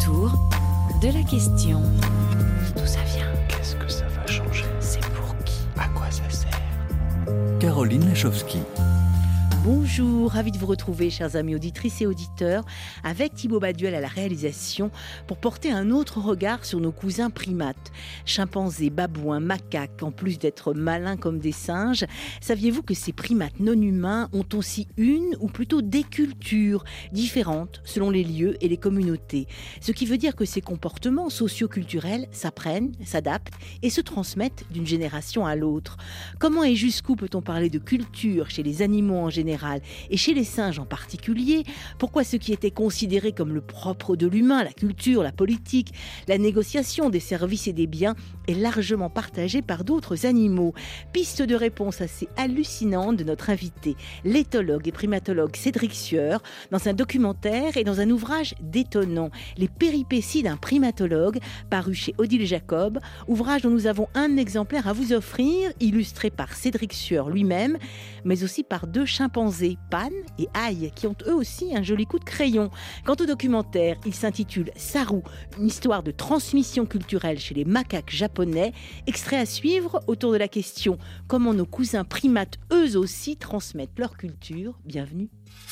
autour de la question. D'où ça vient? Qu'est-ce que ça va changer? C'est pour qui? À quoi ça sert? Caroline Lachowski. Bonjour, ravi de vous retrouver, chers amis auditrices et auditeurs, avec Thibaut Baduel à la réalisation pour porter un autre regard sur nos cousins primates. Chimpanzés, babouins, macaques, en plus d'être malins comme des singes, saviez-vous que ces primates non humains ont aussi une ou plutôt des cultures différentes selon les lieux et les communautés? Ce qui veut dire que ces comportements socio-culturels s'apprennent, s'adaptent et se transmettent d'une génération à l'autre. Comment et jusqu'où peut-on parler de culture chez les animaux en général et chez les singes en particulier? Pourquoi ce qui était considéré comme le propre de l'humain, la culture, la politique, la négociation des services et des biens, est largement partagé par d'autres animaux? Piste de réponse assez hallucinante de notre invité, l'éthologue et primatologue Cédric Sueur, dans un documentaire et dans un ouvrage détonnant, Les péripéties d'un primatologue, paru chez Odile Jacob, ouvrage dont nous avons un exemplaire à vous offrir, illustré par Cédric Sueur lui-même, mais aussi par deux chimpanzés, Pan et Aïe, qui ont eux aussi un joli coup de crayon. Quant au documentaire, il s'intitule Saru, une histoire de transmission culturelle chez les macaques japonais, extrait à suivre autour de la question comment nos cousins primates eux aussi transmettent leur culture. Bienvenue.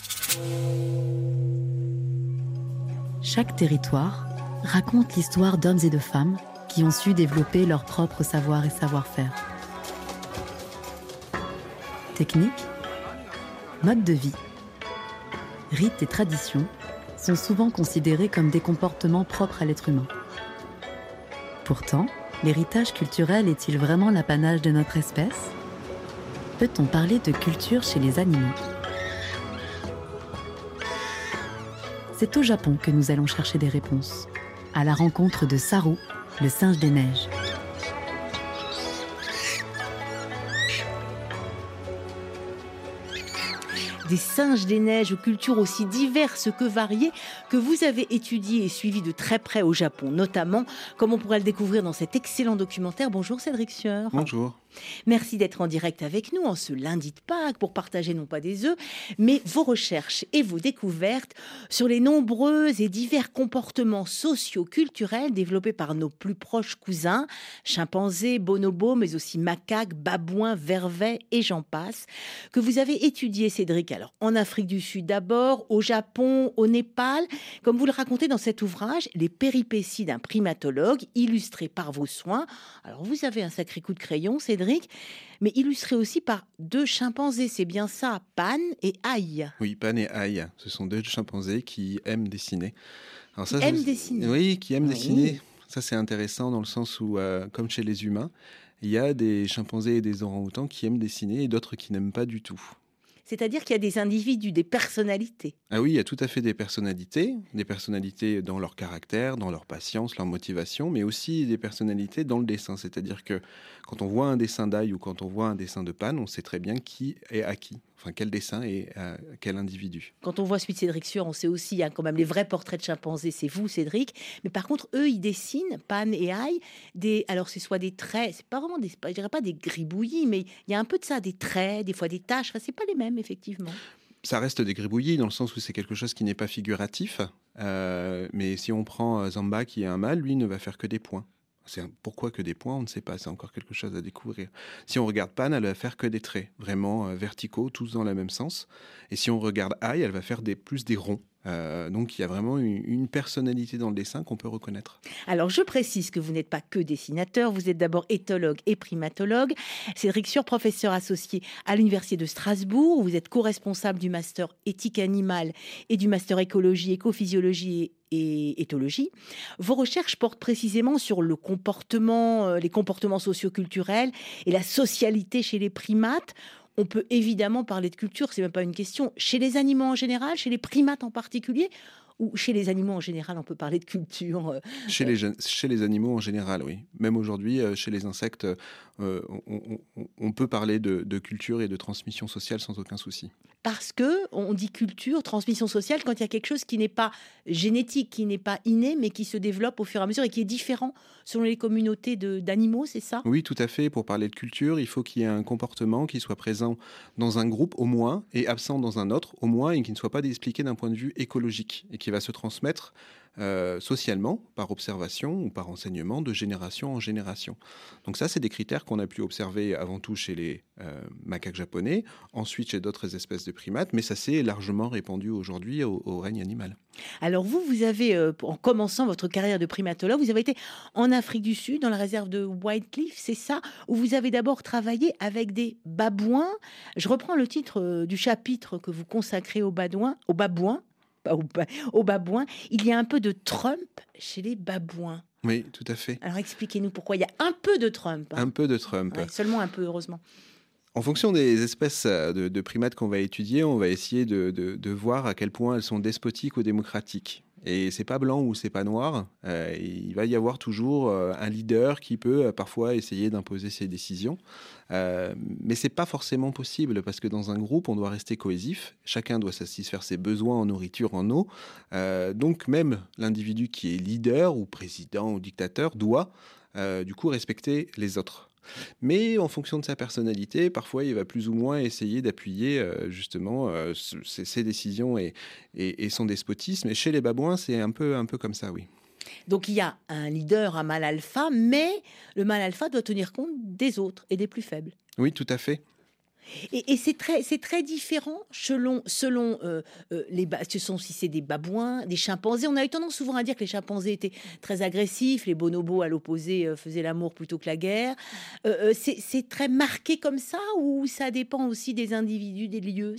Chaque territoire raconte l'histoire d'hommes et de femmes qui ont su développer leur propre savoir et savoir-faire. Technique, mode de vie, rites et traditions sont souvent considérés comme des comportements propres à l'être humain. Pourtant, l'héritage culturel est-il vraiment l'apanage de notre espèce? Peut-on parler de culture chez les animaux? C'est au Japon que nous allons chercher des réponses, à la rencontre de Saru, le singe des neiges. Des singes des neiges aux cultures aussi diverses que variées que vous avez étudiées et suivies de très près au Japon, notamment, comme on pourra le découvrir dans cet excellent documentaire. Bonjour Cédric Sueur. Bonjour. Merci d'être en direct avec nous en ce lundi de Pâques pour partager non pas des œufs, mais vos recherches et vos découvertes sur les nombreux et divers comportements socio-culturels développés par nos plus proches cousins, chimpanzés, bonobos, mais aussi macaques, babouins, vervets et j'en passe, que vous avez étudiés, Cédric. Alors, en Afrique du Sud d'abord, au Japon, au Népal, comme vous le racontez dans cet ouvrage, Les péripéties d'un primatologue, illustré par vos soins. Alors, vous avez un sacré coup de crayon, Cédric, mais illustré aussi par deux chimpanzés, c'est bien ça, Pan et Aïe. Oui, Pan et Aïe, ce sont deux chimpanzés qui aiment dessiner. Alors ça, Dessiner. Oui, qui aiment Oui. dessiner. Ça, c'est intéressant dans le sens où, comme chez les humains, il y a des chimpanzés et des orang-outans qui aiment dessiner et d'autres qui n'aiment pas du tout. C'est-à-dire qu'il y a des individus, des personnalités. Ah oui, il y a tout à fait des personnalités dans leur caractère, dans leur patience, leur motivation, mais aussi des personnalités dans le dessin. C'est-à-dire que quand on voit un dessin d'Aïe ou quand on voit un dessin de Pan, on sait très bien qui est à qui. Enfin, quel dessin est à quel individu. Quand on voit celui de Cédric Sueur, on sait aussi quand même les vrais portraits de chimpanzés, c'est vous, Cédric. Mais par contre, eux, ils dessinent, Pan et Aïe, alors c'est soit des traits, c'est pas vraiment je dirais pas des gribouillis, mais il y a un peu de ça, des traits, des fois des taches. Enfin, c'est pas les mêmes, effectivement. Ça reste des gribouillis dans le sens où c'est quelque chose qui n'est pas figuratif. Mais si on prend Zamba qui est un mâle, lui ne va faire que des points. Pourquoi que des points, on ne sait pas, c'est encore quelque chose à découvrir. Si on regarde Pan, elle va faire que des traits, vraiment verticaux, tous dans le même sens. Et si on regarde Aïe, elle va faire plus des ronds. Donc il y a vraiment une personnalité dans le dessin qu'on peut reconnaître. Alors je précise que vous n'êtes pas que dessinateur, vous êtes d'abord éthologue et primatologue. Cédric Sueur, professeur associé à l'Université de Strasbourg, vous êtes co-responsable du master éthique animale et du master écologie, écophysiologie et éthologie. Vos recherches portent précisément sur le comportement, les comportements socioculturels et la socialité chez les primates. On peut évidemment parler de culture, c'est même pas une question. Chez les animaux en général, chez les primates en particulier, ou chez les animaux en général, on peut parler de culture Chez les animaux en général, oui. Même aujourd'hui, chez les insectes, on peut parler de culture et de transmission sociale sans aucun souci. Parce que on dit culture, transmission sociale, quand il y a quelque chose qui n'est pas génétique, qui n'est pas inné, mais qui se développe au fur et à mesure et qui est différent selon les communautés d'animaux, c'est ça ? Oui, tout à fait. Pour parler de culture, il faut qu'il y ait un comportement qui soit présent dans un groupe au moins et absent dans un autre au moins et qui ne soit pas expliqué d'un point de vue écologique et qui va se transmettre socialement, par observation ou par enseignement, de génération en génération. Donc ça, c'est des critères qu'on a pu observer avant tout chez les macaques japonais, ensuite chez d'autres espèces de primates, mais ça s'est largement répandu aujourd'hui au règne animal. Alors vous avez, en commençant votre carrière de primatologue, vous avez été en Afrique du Sud, dans la réserve de White Cliff, c'est ça, où vous avez d'abord travaillé avec des babouins. Je reprends le titre du chapitre que vous consacrez aux babouins. Il y a un peu de Trump chez les babouins. Oui, tout à fait. Alors expliquez-nous pourquoi il y a un peu de Trump. Un peu de Trump. Ouais, seulement un peu, heureusement. En fonction des espèces de primates qu'on va étudier, on va essayer de voir à quel point elles sont despotiques ou démocratiques. Et c'est pas blanc ou c'est pas noir. Il va y avoir toujours un leader qui peut parfois essayer d'imposer ses décisions. Mais c'est pas forcément possible parce que dans un groupe, on doit rester cohésif. Chacun doit satisfaire ses besoins en nourriture, en eau. Donc même l'individu qui est leader ou président ou dictateur doit du coup respecter les autres. Mais en fonction de sa personnalité, parfois il va plus ou moins essayer d'appuyer justement ses décisions et son despotisme. Et chez les babouins, c'est un peu comme ça, oui. Donc il y a un leader, un mâle alpha, mais le mâle alpha doit tenir compte des autres et des plus faibles. Oui, tout à fait. Et c'est très différent selon si c'est des babouins, des chimpanzés. On a eu tendance souvent à dire que les chimpanzés étaient très agressifs, les bonobos à l'opposé faisaient l'amour plutôt que la guerre. C'est très marqué comme ça ou ça dépend aussi des individus, des lieux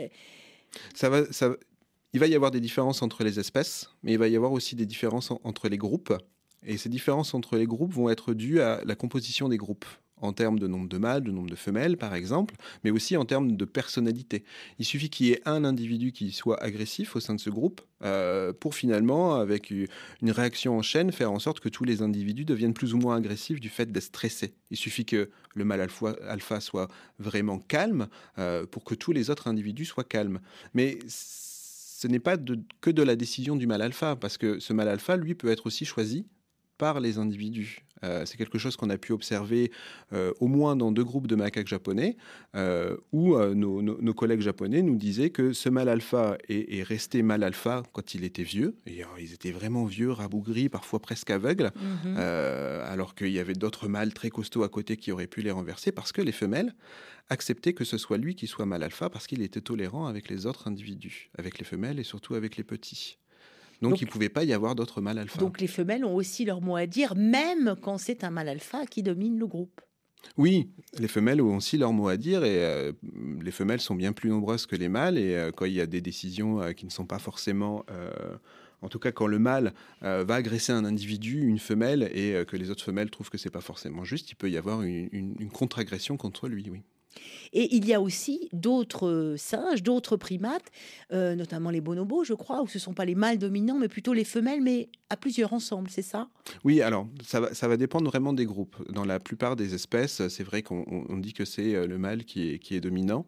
Il va y avoir des différences entre les espèces, mais il va y avoir aussi des différences entre les groupes. Et ces différences entre les groupes vont être dues à la composition des groupes, en termes de nombre de mâles, de nombre de femelles, par exemple, mais aussi en termes de personnalité. Il suffit qu'il y ait un individu qui soit agressif au sein de ce groupe pour finalement, avec une réaction en chaîne, faire en sorte que tous les individus deviennent plus ou moins agressifs du fait d'être stressés. Il suffit que le mâle alpha soit vraiment calme pour que tous les autres individus soient calmes. Mais ce n'est pas que de la décision du mâle alpha, parce que ce mâle alpha, lui, peut être aussi choisi par les individus. C'est quelque chose qu'on a pu observer au moins dans 2 groupes de macaques japonais où nos collègues japonais nous disaient que ce mâle alpha est resté mâle alpha quand il était vieux. Et, ils étaient vraiment vieux, rabougris, parfois presque aveugles, alors qu'il y avait d'autres mâles très costauds à côté qui auraient pu les renverser parce que les femelles acceptaient que ce soit lui qui soit mâle alpha parce qu'il était tolérant avec les autres individus, avec les femelles et surtout avec les petits. Donc il ne pouvait pas y avoir d'autres mâles alpha. Donc les femelles ont aussi leur mot à dire, même quand c'est un mâle alpha qui domine le groupe. Oui, les femelles ont aussi leur mot à dire et les femelles sont bien plus nombreuses que les mâles et quand il y a des décisions qui ne sont pas forcément... en tout cas, quand le mâle va agresser un individu, une femelle, et que les autres femelles trouvent que ce n'est pas forcément juste, il peut y avoir une contre-agression contre lui, oui. Et il y a aussi d'autres singes, d'autres primates, notamment les bonobos, je crois, où ce ne sont pas les mâles dominants, mais plutôt les femelles, mais à plusieurs ensemble, c'est ça ? Oui, alors ça va dépendre vraiment des groupes. Dans la plupart des espèces, c'est vrai qu'on dit que c'est le mâle qui est dominant.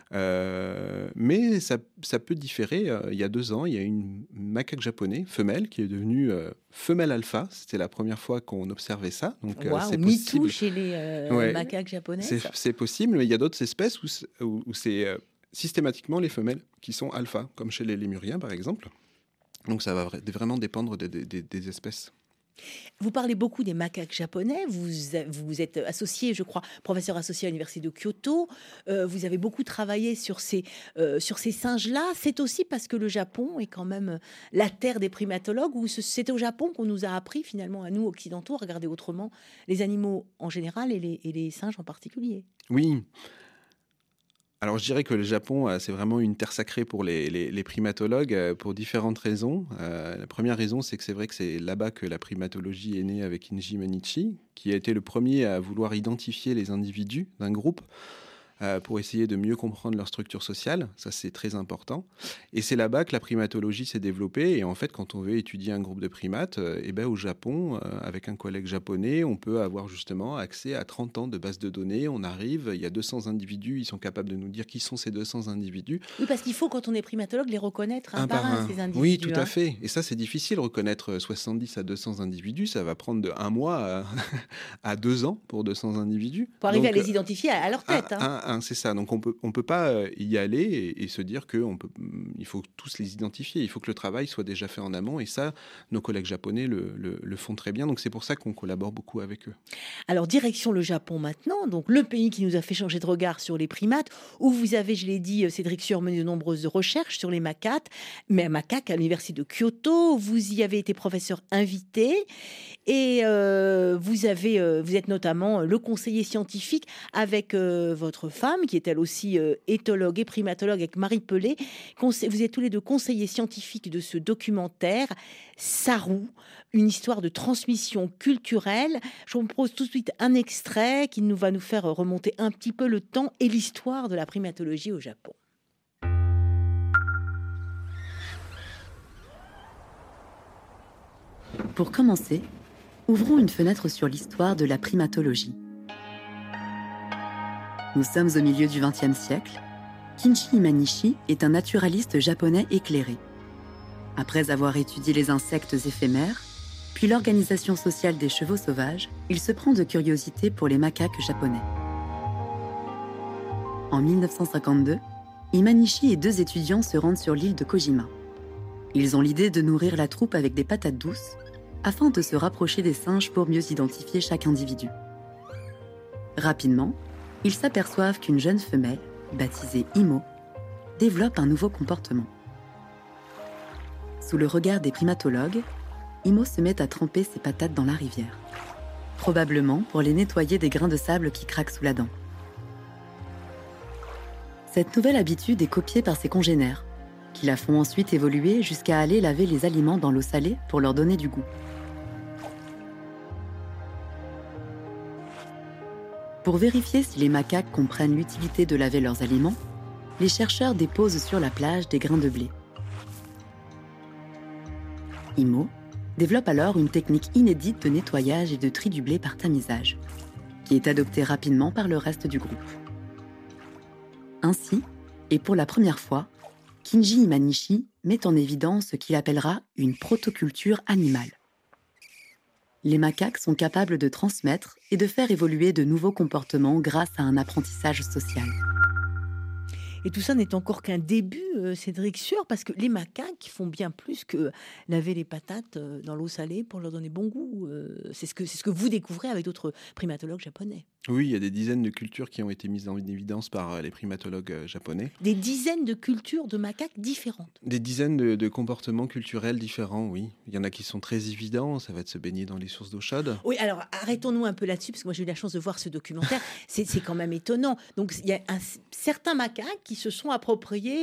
Mais ça peut différer. Il y a 2 ans, il y a une macaque japonais, femelle, qui est devenue femelle alpha. C'était la première fois qu'on observait ça. Donc, c'est possible. MeToo chez les macaques japonais. C'est possible, mais il y a d'autres espèces où c'est systématiquement les femelles qui sont alpha, comme chez les lémuriens, par exemple. Donc, ça va vraiment dépendre des espèces. Vous parlez beaucoup des macaques japonais, vous êtes associé, je crois, professeur associé à l'université de Kyoto, vous avez beaucoup travaillé sur ces singes-là. C'est aussi parce que le Japon est quand même la terre des primatologues, où c'est au Japon qu'on nous a appris finalement, à nous occidentaux, à regarder autrement les animaux en général et les singes en particulier. Oui. Alors, je dirais que le Japon, c'est vraiment une terre sacrée pour les primatologues pour différentes raisons. La première raison, c'est que c'est vrai que c'est là-bas que la primatologie est née avec Inji Manichi, qui a été le premier à vouloir identifier les individus d'un groupe pour essayer de mieux comprendre leur structure sociale. Ça, c'est très important. Et c'est là-bas que la primatologie s'est développée. Et en fait, quand on veut étudier un groupe de primates, au Japon, avec un collègue japonais, on peut avoir justement accès à 30 ans de base de données. On arrive, il y a 200 individus, ils sont capables de nous dire qui sont ces 200 individus. Oui, parce qu'il faut, quand on est primatologue, les reconnaître un par un, ces individus. Oui, tout à fait. Et ça, c'est difficile. Reconnaître 70 à 200 individus, ça va prendre de 1 mois à 2 ans pour 200 individus. Pour arriver à les identifier à leur tête. hein, c'est ça. Donc on peut pas y aller et se dire il faut tous les identifier. Il faut que le travail soit déjà fait en amont. Et ça, nos collègues japonais le font très bien. Donc c'est pour ça qu'on collabore beaucoup avec eux. Alors, direction le Japon maintenant, donc le pays qui nous a fait changer de regard sur les primates, où vous avez, je l'ai dit, Cédric Sueur, mené de nombreuses recherches sur les macaques, mais à l'université de Kyoto. Vous y avez été professeur invité et vous êtes notamment le conseiller scientifique avec votre femme, qui est elle aussi éthologue et primatologue, avec Marie Pelé. Vous êtes tous les deux conseillers scientifiques de ce documentaire Saru, une histoire de transmission culturelle. Je vous propose tout de suite un extrait qui va nous faire remonter un petit peu le temps et l'histoire de la primatologie au Japon. Pour commencer, ouvrons une fenêtre sur l'histoire de la primatologie. Nous sommes au milieu du XXe siècle. Kinji Imanishi est un naturaliste japonais éclairé. Après avoir étudié les insectes éphémères, puis l'organisation sociale des chevaux sauvages, il se prend de curiosité pour les macaques japonais. En 1952, Imanishi et 2 étudiants se rendent sur l'île de Kojima. Ils ont l'idée de nourrir la troupe avec des patates douces afin de se rapprocher des singes pour mieux identifier chaque individu. Rapidement, ils s'aperçoivent qu'une jeune femelle, baptisée Imo, développe un nouveau comportement. Sous le regard des primatologues, Imo se met à tremper ses patates dans la rivière, probablement pour les nettoyer des grains de sable qui craquent sous la dent. Cette nouvelle habitude est copiée par ses congénères, qui la font ensuite évoluer jusqu'à aller laver les aliments dans l'eau salée pour leur donner du goût. Pour vérifier si les macaques comprennent l'utilité de laver leurs aliments, les chercheurs déposent sur la plage des grains de blé. Imo développe alors une technique inédite de nettoyage et de tri du blé par tamisage, qui est adoptée rapidement par le reste du groupe. Ainsi, et pour la première fois, Kinji Imanishi met en évidence ce qu'il appellera une protoculture animale. Les macaques sont capables de transmettre et de faire évoluer de nouveaux comportements grâce à un apprentissage social. Et tout ça n'est encore qu'un début, Cédric Sueur, parce que les macaques font bien plus que laver les patates dans l'eau salée pour leur donner bon goût. C'est ce que vous découvrez avec d'autres primatologues japonais. Oui, il y a des dizaines de cultures qui ont été mises en évidence par les primatologues japonais. Des dizaines de cultures de macaques différentes. Des dizaines de comportements culturels différents, oui. Il y en a qui sont très évidents, ça va être se baigner dans les sources d'eau chaude. Oui, alors arrêtons-nous un peu là-dessus, parce que moi j'ai eu la chance de voir ce documentaire. C'est quand même étonnant. Donc il y a certains macaques qui se sont appropriés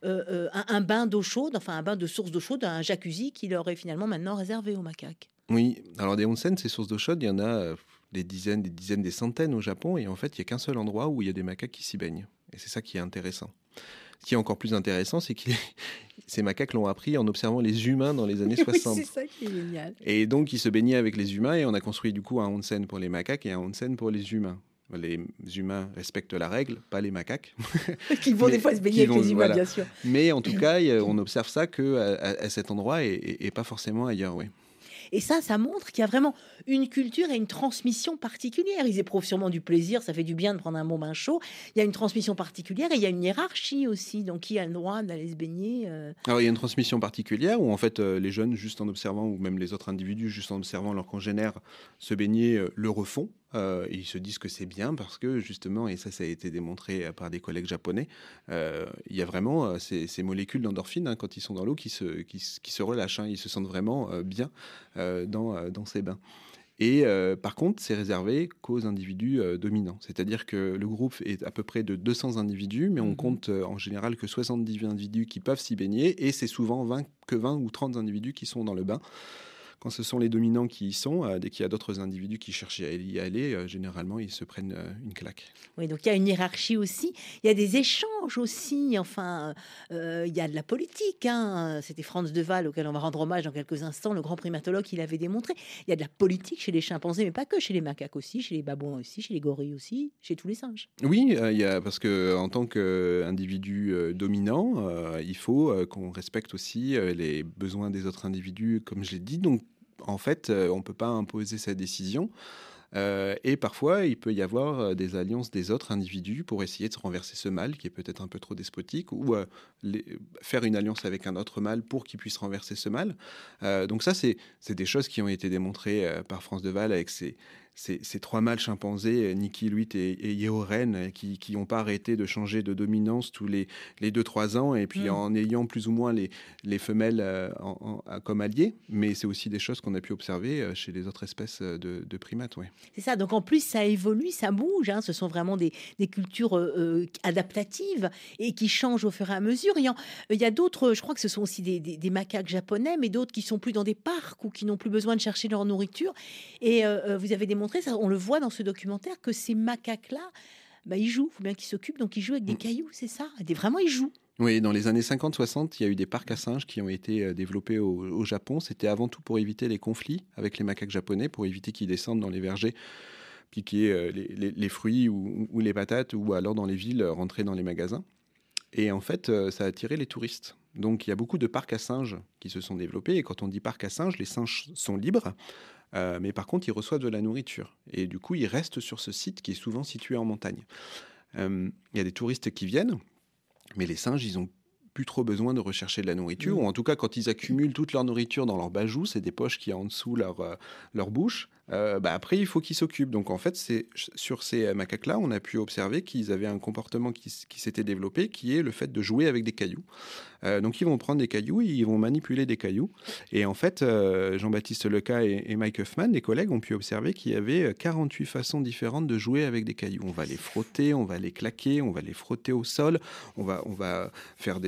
un bain d'eau chaude, enfin un bain de source d'eau chaude, un jacuzzi qui leur est finalement maintenant réservé aux macaques. Oui, alors des onsen, ces sources d'eau chaude, il y en a des dizaines, des centaines au Japon, et en fait, il n'y a qu'un seul endroit où il y a des macaques qui s'y baignent. Et c'est ça qui est intéressant. Ce qui est encore plus intéressant, c'est que ces macaques l'ont appris en observant les humains dans les années 60. Oui, c'est ça qui est génial. Et donc, ils se baignaient avec les humains, et on a construit du coup un onsen pour les macaques et un onsen pour les humains. Les humains respectent la règle, pas les macaques. Qui vont des fois se baigner avec les humains, voilà. bien sûr. Mais en tout cas, on observe ça qu'à cet endroit et pas forcément ailleurs, oui. Et ça montre qu'il y a vraiment une culture et une transmission particulière. Ils éprouvent sûrement du plaisir, ça fait du bien de prendre un bon bain chaud. Il y a une transmission particulière et il y a une hiérarchie aussi. Donc, qui a le droit d'aller se baigner Alors, il y a une transmission particulière où, en fait, les jeunes, juste en observant, ou même les autres individus, juste en observant leurs congénères se baigner, le refont. Et ils se disent que c'est bien parce que, justement, et ça a été démontré par des collègues japonais, il y a vraiment ces molécules d'endorphine, quand ils sont dans l'eau, qui se relâchent. Ils se sentent vraiment bien dans ces bains. Et par contre, c'est réservé qu'aux individus dominants. C'est-à-dire que le groupe est à peu près de 200 individus, mais on compte en général que 70 individus qui peuvent s'y baigner, et c'est souvent 20 ou 30 individus qui sont dans le bain. Quand ce sont les dominants qui y sont, dès qu'il y a d'autres individus qui cherchent à y aller, généralement, ils se prennent une claque. Oui, donc il y a une hiérarchie aussi. Il y a des échanges aussi. Enfin, il y a de la politique. C'était Franz de Waal, auquel on va rendre hommage dans quelques instants, le grand primatologue qui l'avait démontré. Il y a de la politique chez les chimpanzés, mais pas que, chez les macaques aussi, chez les babouins aussi, chez les gorilles aussi, chez tous les singes. Oui, parce qu'en tant qu'individu dominant, il faut qu'on respecte aussi les besoins des autres individus, comme je l'ai dit. Donc, en fait, on ne peut pas imposer sa décision. Et parfois, il peut y avoir des alliances des autres individus pour essayer de se renverser ce mâle qui est peut-être un peu trop despotique, ou faire une alliance avec un autre mâle pour qu'il puisse renverser ce mâle. Donc ça, c'est des choses qui ont été démontrées par France de Waal avec ces 3 mâles chimpanzés, Niki, Luit et Yehoren, qui n'ont pas arrêté de changer de dominance tous les 2-3 ans, et puis en ayant plus ou moins les femelles comme alliées. Mais c'est aussi des choses qu'on a pu observer chez les autres espèces de primates. Ouais. C'est ça, donc en plus ça évolue, ça bouge, ce sont vraiment des cultures adaptatives et qui changent au fur et à mesure. Il y a d'autres, je crois que ce sont aussi des macaques japonais, mais d'autres qui sont plus dans des parcs ou qui n'ont plus besoin de chercher leur nourriture. Et vous avez démontré, ça, on le voit dans ce documentaire, que ces macaques-là, ils jouent, il faut bien qu'ils s'occupent, donc ils jouent avec des cailloux, c'est ça? Vraiment, ils jouent. Oui, dans les années 50-60, il y a eu des parcs à singes qui ont été développés au Japon. C'était avant tout pour éviter les conflits avec les macaques japonais, pour éviter qu'ils descendent dans les vergers, piquer les fruits ou les patates, ou alors dans les villes, rentrer dans les magasins. Et en fait, ça a attiré les touristes. Donc il y a beaucoup de parcs à singes qui se sont développés. Et quand on dit parc à singes, les singes sont libres. Mais par contre, ils reçoivent de la nourriture. Et du coup, ils restent sur ce site qui est souvent situé en montagne. Il y a des touristes qui viennent, mais les singes, ils ont plus trop besoin de rechercher de la nourriture. Ou en tout cas, quand ils accumulent toute leur nourriture dans leur bajou, c'est des poches qui y a en dessous leur bouche, après, il faut qu'ils s'occupent. Donc en fait, sur ces macaques-là, on a pu observer qu'ils avaient un comportement qui s'était développé, qui est le fait de jouer avec des cailloux. Donc ils vont prendre des cailloux, ils vont manipuler des cailloux. Et en fait, Jean-Baptiste Leca et Mike Huffman, les collègues, ont pu observer qu'il y avait 48 façons différentes de jouer avec des cailloux. On va les frotter, on va les claquer, on va les frotter au sol, on va faire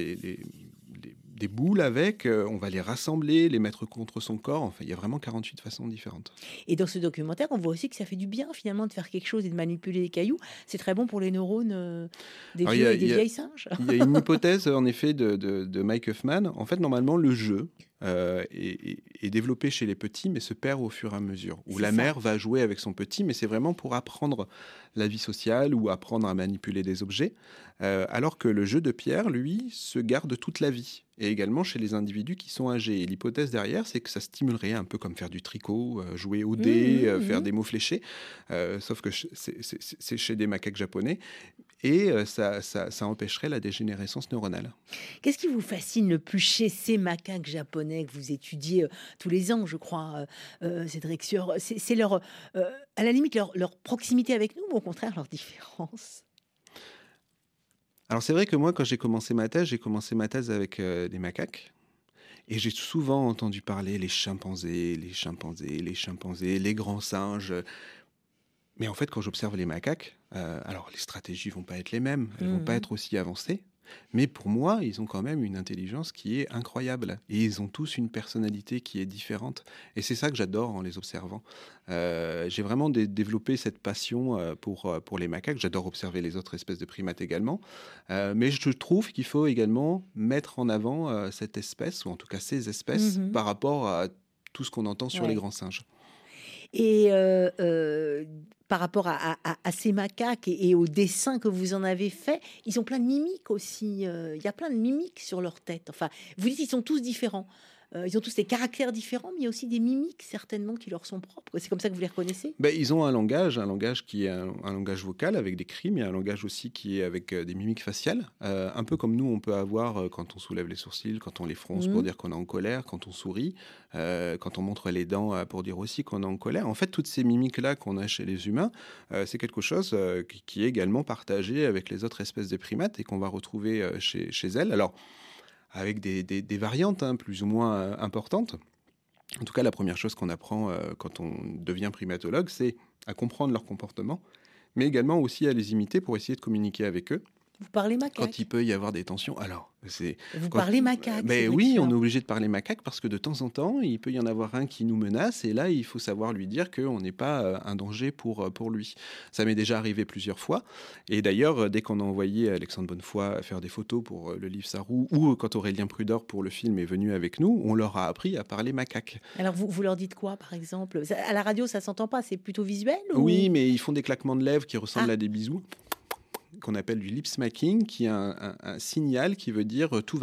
des boules avec, on va les rassembler, les mettre contre son corps. Enfin, il y a vraiment 48 façons différentes. Et dans ce documentaire, on voit aussi que ça fait du bien finalement de faire quelque chose et de manipuler les cailloux. C'est très bon pour les neurones des vieux et des vieilles singes. Il y a une hypothèse en effet de Mike Huffman. En fait, normalement, le jeu est développé chez les petits, mais se perd au fur et à mesure. Où la mère va jouer avec son petit, mais c'est vraiment pour apprendre la vie sociale ou apprendre à manipuler des objets. Alors que le jeu de pierre, lui, se garde toute la vie. Et également chez les individus qui sont âgés. Et l'hypothèse derrière, c'est que ça stimulerait un peu comme faire du tricot, jouer au dé, faire des mots fléchés. Sauf que c'est chez des macaques japonais. Et ça empêcherait la dégénérescence neuronale. Qu'est-ce qui vous fascine le plus chez ces macaques japonais que vous étudiez tous les ans, je crois, Cédric Sieur? C'est leur, à la limite, leur proximité avec nous, ou au contraire, leur différence? Alors c'est vrai que moi, quand j'ai commencé ma thèse avec des macaques. Et j'ai souvent entendu parler les chimpanzés, les grands singes. Mais en fait, quand j'observe les macaques, alors les stratégies vont pas être les mêmes, elles vont pas être aussi avancées. Mais pour moi, ils ont quand même une intelligence qui est incroyable. Et ils ont tous une personnalité qui est différente. Et c'est ça que j'adore en les observant. J'ai vraiment développé cette passion pour les macaques. J'adore observer les autres espèces de primates également. Mais je trouve qu'il faut également mettre en avant cette espèce, ou en tout cas ces espèces, par rapport à tout ce qu'on entend sur les grands singes. Et par rapport à ces macaques et aux dessins que vous en avez faits, ils ont plein de mimiques aussi. Il y a plein de mimiques sur leur tête. Enfin, vous dites qu'ils sont tous différents. Ils ont tous des caractères différents, mais il y a aussi des mimiques certainement qui leur sont propres. C'est comme ça que vous les reconnaissez? Ils ont un langage qui est un langage vocal avec des cris, mais un langage aussi qui est avec des mimiques faciales. Un peu comme nous, on peut avoir quand on soulève les sourcils, quand on les fronce pour dire qu'on est en colère, quand on sourit, quand on montre les dents pour dire aussi qu'on est en colère. En fait, toutes ces mimiques-là qu'on a chez les humains, c'est quelque chose qui est également partagé avec les autres espèces de primates et qu'on va retrouver chez elles. Alors, avec des variantes plus ou moins importantes. En tout cas, la première chose qu'on apprend quand on devient primatologue, c'est à comprendre leur comportement, mais également aussi à les imiter pour essayer de communiquer avec eux. Vous parlez macaque. Quand il peut y avoir des tensions. Alors, parlez macaque. Oui, on est obligé de parler macaque parce que de temps en temps, il peut y en avoir un qui nous menace et là, il faut savoir lui dire qu'on n'est pas un danger pour lui. Ça m'est déjà arrivé plusieurs fois. Et d'ailleurs, dès qu'on a envoyé Alexandre Bonnefoy faire des photos pour le livre Sarou ou quand Aurélien Prudor pour le film est venu avec nous, on leur a appris à parler macaque. Alors, vous leur dites quoi, par exemple? À la radio, ça s'entend pas, c'est plutôt visuel ou... Oui, mais ils font des claquements de lèvres qui ressemblent à des bisous, qu'on appelle du lip smacking, qui est un signal qui veut dire tout va bien.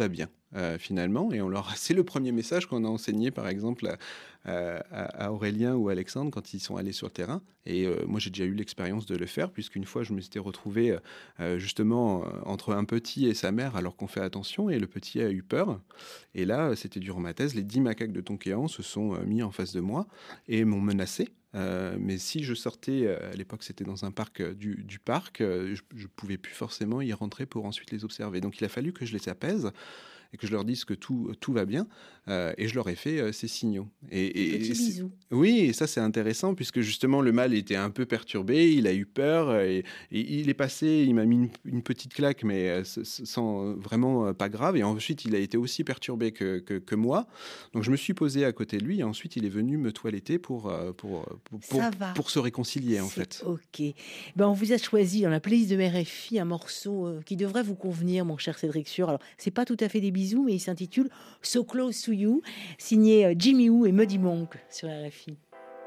finalement. Et c'est le premier message qu'on a enseigné, par exemple, à Aurélien ou Alexandre quand ils sont allés sur le terrain. Et moi, j'ai déjà eu l'expérience de le faire, puisqu'une fois, je me suis retrouvé justement entre un petit et sa mère, alors qu'on fait attention, et le petit a eu peur. Et là, c'était durant ma thèse, les 10 macaques de Tonkéan se sont mis en face de moi et m'ont menacé. Mais si je sortais, à l'époque c'était dans un parc du parc, je ne pouvais plus forcément y rentrer pour ensuite les observer. Donc il a fallu que je les apaise et que je leur dise que tout va bien, et je leur ai fait ces signaux. Petit bisou. Oui, et ça c'est intéressant, puisque justement le mâle était un peu perturbé, il a eu peur, et il est passé, il m'a mis une petite claque, mais sans vraiment pas grave, et ensuite il a été aussi perturbé que moi, donc je me suis posé à côté de lui, et ensuite il est venu me toiletter pour se réconcilier en fait. Ok. On vous a choisi dans la playlist de RFI un morceau qui devrait vous convenir, mon cher Cédric Sueur. Alors, c'est pas tout à fait des bisous, mais il s'intitule So Close to You, signé Jimmy Woo et Muddy Monk sur RFI.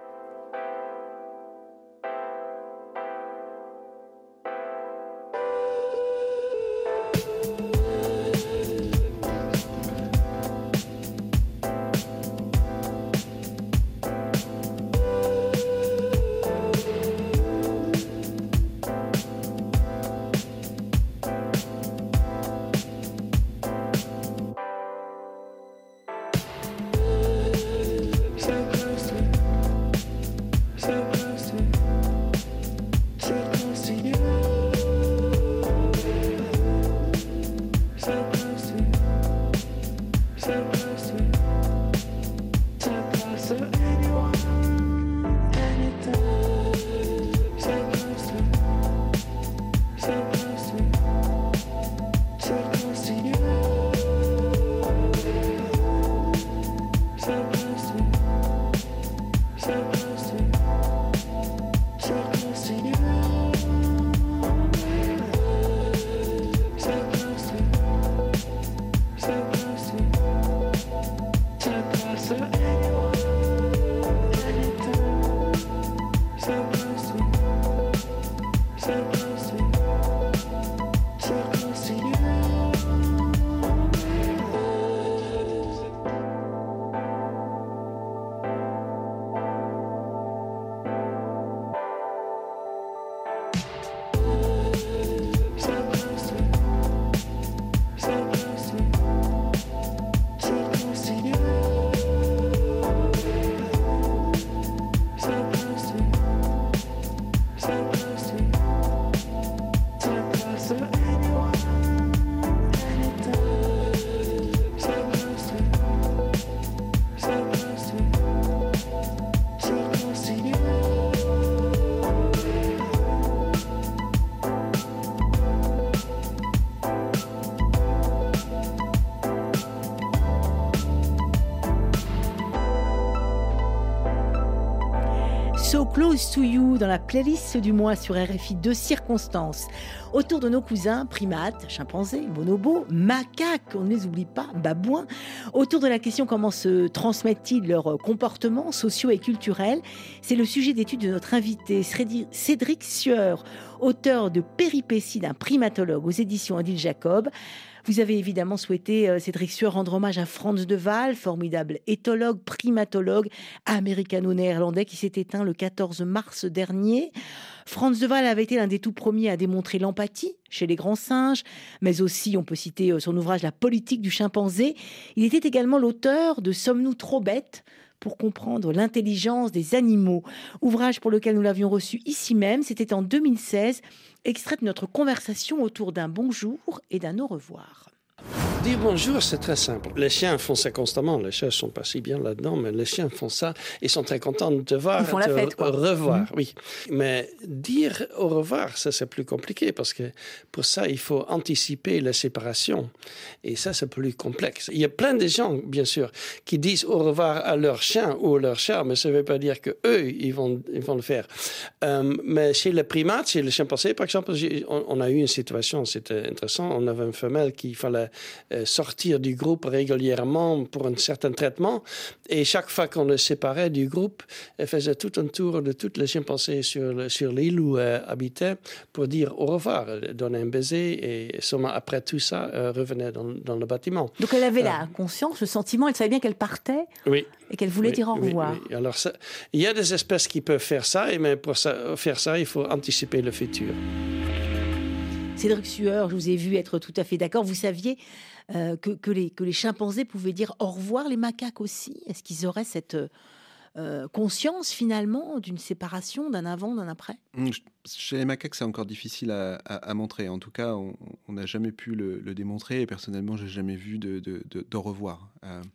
So Close to You dans la playlist du mois sur RFI, 2 circonstances. Autour de nos cousins, primates, chimpanzés, bonobos, macaques, on ne les oublie pas, babouins. Autour de la question comment se transmettent-ils leurs comportements sociaux et culturels, c'est le sujet d'étude de notre invité, Cédric Sueur, auteur de Péripéties d'un primatologue aux éditions Odile Jacob. Vous avez évidemment souhaité, Cédric Sueur, rendre hommage à Frans de Waal, formidable éthologue, primatologue américano-néerlandais qui s'est éteint le 14 mars dernier. Frans de Waal avait été l'un des tout premiers à démontrer l'empathie chez les grands singes, mais aussi, on peut citer son ouvrage « La politique du chimpanzé ». Il était également l'auteur de « Sommes-nous trop bêtes ?» pour comprendre l'intelligence des animaux. Ouvrage pour lequel nous l'avions reçu ici même, c'était en 2016, extrait de notre conversation autour d'un bonjour et d'un au revoir. Dire bonjour, c'est très simple. Les chiens font ça constamment. Les chats ne sont pas si bien là-dedans, mais les chiens font ça. Ils sont très contents de te voir. Ils font la fête, quoi. Au revoir, oui. Mais dire au revoir, ça, c'est plus compliqué parce que pour ça, il faut anticiper la séparation. Et ça, c'est plus complexe. Il y a plein de gens, bien sûr, qui disent au revoir à leur chien ou à leur chat, mais ça ne veut pas dire qu'eux, ils vont le faire. Mais chez les primates, chez les chimpanzés, par exemple, on a eu une situation, c'était intéressant. On avait une femelle qu'il fallait sortir du groupe régulièrement pour un certain traitement. Et chaque fois qu'on le séparait du groupe, elle faisait tout un tour de toutes les chimpanzés sur l'île où elle habitait pour dire au revoir, donner un baiser et seulement après tout ça, revenait dans le bâtiment. Donc elle avait la conscience, le sentiment, elle savait bien qu'elle partait et qu'elle voulait dire au revoir. Oui. Alors il y a des espèces qui peuvent faire ça, mais pour faire ça, il faut anticiper le futur. Cédric Sueur, je vous ai vu être tout à fait d'accord. Vous saviez que les chimpanzés pouvaient dire au revoir, les macaques aussi? Est-ce qu'ils auraient cette conscience finalement d'une séparation, d'un avant, d'un après? Chez les macaques, c'est encore difficile à montrer. En tout cas, on n'a jamais pu le démontrer. Et personnellement, je n'ai jamais vu d'au revoir.